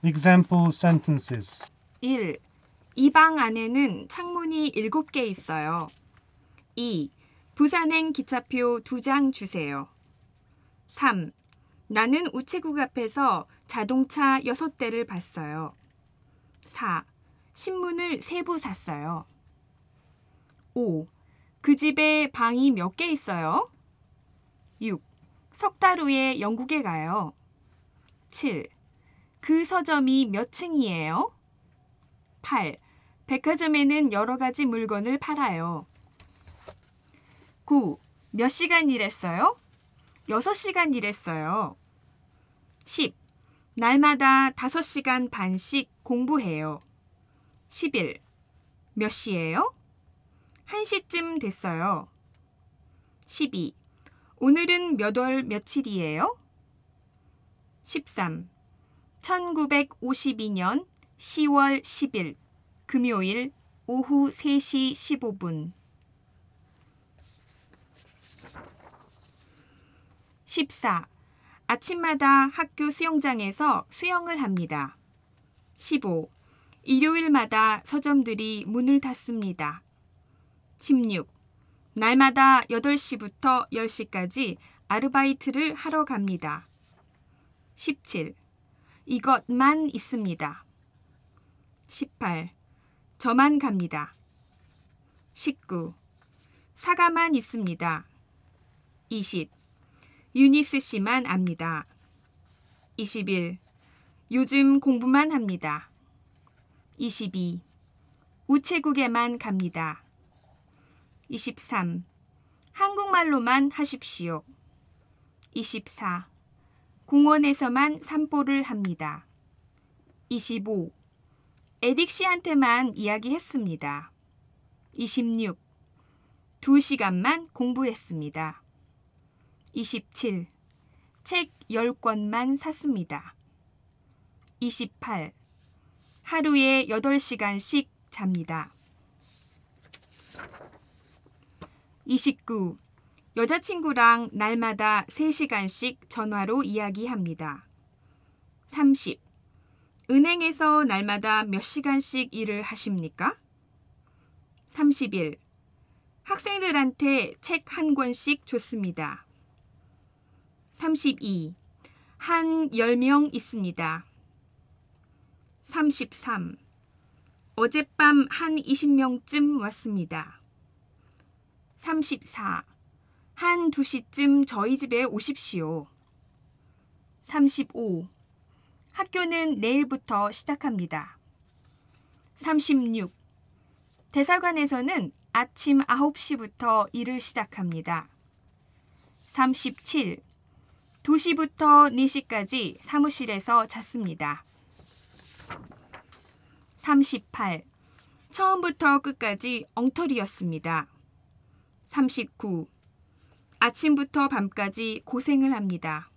Example sentences. 1. 이 방 안에는 창문이 7개 있어요. 2. 부산행 기차표 2장 주세요. 3. 나는 우체국 앞에서 자동차 6대를 봤어요. 4. 신문을 3부 샀어요. 5. 그 집에 방이 몇 개 있어요? 6. 석 달 후에 영국에 가요. 7. 그 서점이 몇 층이에요? 8. 백화점에는 여러 가지 물건을 팔아요. 9. 몇 시간 일했어요? 6시간 일했어요. 10. 날마다 5시간 반씩 공부해요. 11. 몇 시예요? 1시쯤 됐어요. 12. 오늘은 몇 월 며칠이에요? 13. 1952년 10월 10일 금요일 오후 3시 15분 14. 아침마다 학교 수영장에서 수영을 합니다. 15. 일요일마다 서점들이 문을 닫습니다. 16. 날마다 8시부터 10시까지 아르바이트를 하러 갑니다. 17. 이것만 있습니다. 18. 저만 갑니다. 19. 사과만 있습니다. 20. 유니스 씨만 압니다. 21. 요즘 공부만 합니다. 22. 우체국에만 갑니다. 23. 한국말로만 하십시오. 24. 공원에서만 산보를 합니다. 25. 에딕 씨한테만 이야기했습니다. 26. 2시간만 공부했습니다. 27. 책 10권만 샀습니다. 28. 하루에 8시간씩 잡니다. 29. 여자친구랑 날마다 3시간씩 전화로 이야기합니다. 30. 은행에서 날마다 몇 시간씩 일을 하십니까? 31. 학생들한테 책 1권씩 줬습니다. 32. 한 10명 있습니다. 33. 어젯밤 한 20명쯤 왔습니다. 34. 한 2시쯤 저희 집에 오십시오. 35. 학교는 내일부터 시작합니다. 36. 대사관에서는 아침 9시부터 일을 시작합니다. 37. 2시부터 4시까지 사무실에서 잤습니다. 38. 처음부터 끝까지 엉터리였습니다. 39. 아침부터 밤까지 고생을 합니다.